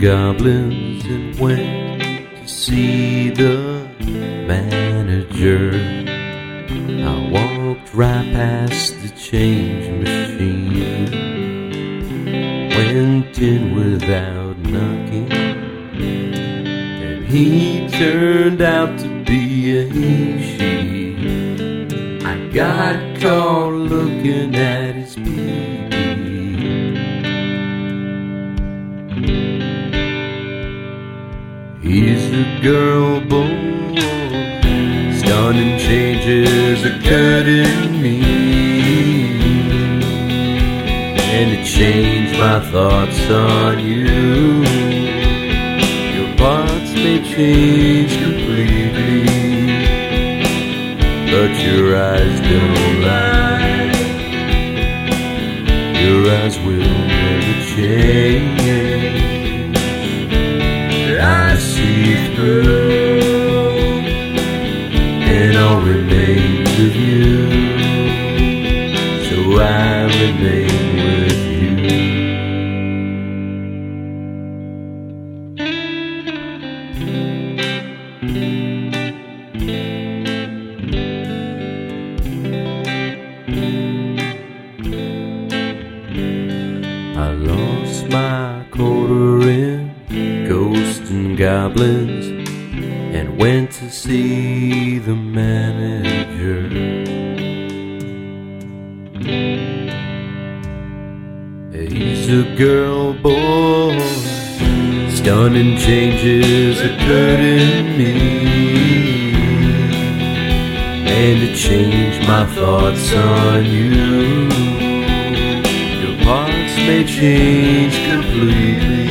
goblins and went to see the manager. I walked right past the change machine, went in without knocking, and he turned out to be a she. I got caught looking at his pee-pee. He's a girl boy, stunning changes occurred in me, and it changed my thoughts on you. Your parts may change completely, but your eyes don't lie. Your eyes will never change. I see through, and all remains of you, so I remain with you. I lost my quarter in ghosts and goblins and went to see the manager. He's a girl boy, stunning changes occurred in me, and it changed my thoughts on you. Your parts may change completely,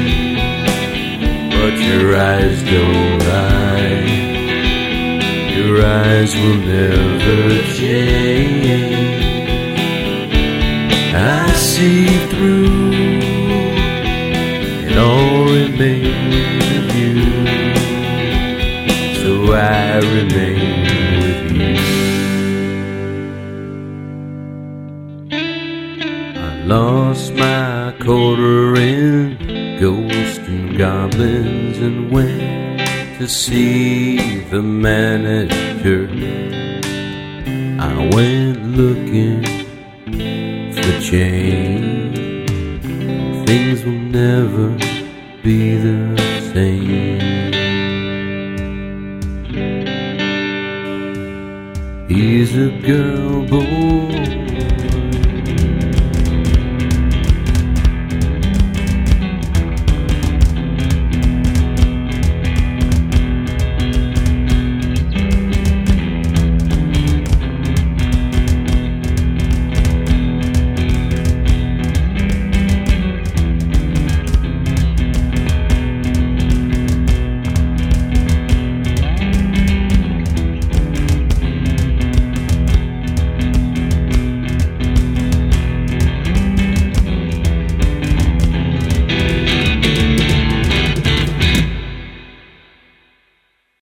but your eyes don't lie. Your eyes will never change. I see through, and all remains with you, so I remain with you. I lost my quarter in ghosts and goblins and went to see the manager. I went looking for change. Things will never be the same. He's a girl boy,